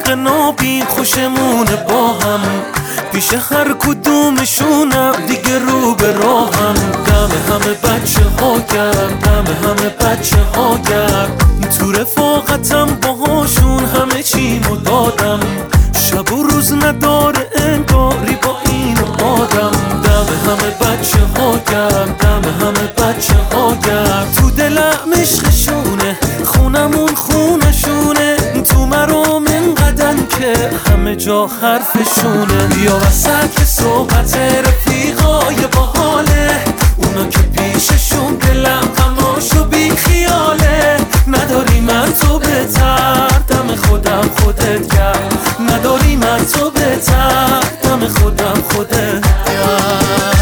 رفیق نابین خوشمونه با هم، پیش هر کدومشونم دیگه رو به راهم. دم همه بچه ها گرم، دم همه بچه ها گرم، تو رفاقتم باهاشون همه چیمو دادم. شب و روز نداره انگاری با این آدم. دم همه بچه ها گرم، دم همه بچه ها گرم، تو دلم عشقشونه، خونمون خونشونه، تو مرام انقدن که همه جا حرفشونه. بیا وسط صحبت رفیقای باحاله، اونا که پیششون دلم غماشو بی خیاله. نداری من تو بهتر، دم خودم خودت گرم، نداری من تو بهتر، دم خودم خودت گرم.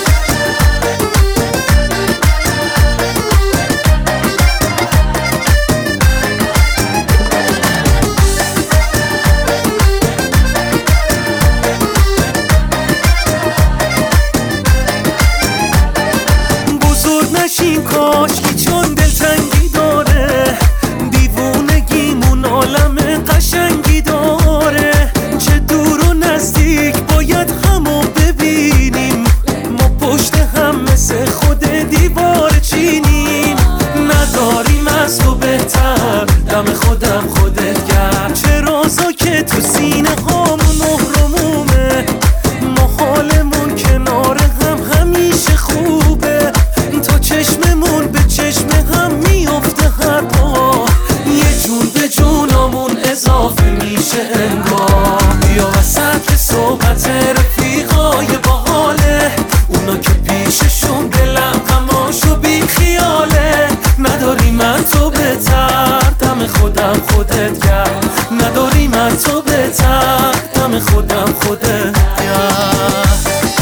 نشین کاشکی چون دلتنگی داره، دیوونگیمون عالم قشنگی داره. چه دور و نزدیک باید همو ببینیم، ما پشت هم مثل خود دیوار چینیم. نداریم از تو بهتر، دم خودم خودت گرم، چه رازا که تو سینه هامون مهرمومه. ما حالمون کنار هم همیشه خوبه، چشممون به چشم هم میافته هر پا، یه جون به جونمون اضافه میشه انگار. بیا وسط صحبت رفیقای باحاله، اونا که پیششون دلم غماشو بی خیاله. نداری من تو بهتر، دم خودم خودت گرم، نداری من تو بهتر، دم خودم خودت گرم.